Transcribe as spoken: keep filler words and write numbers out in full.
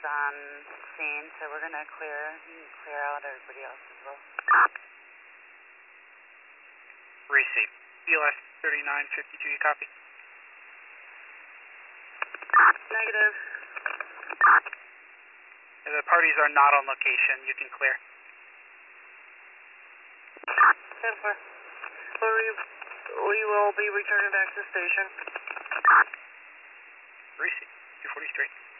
on scene, so we're going to clear, clear out everybody else as well. Receive. B L S thirty-nine fifty-two, you copy? Negative. The parties are not on location. You can clear. ten four. We, we will be returning back to the station. Receive. two forty straight.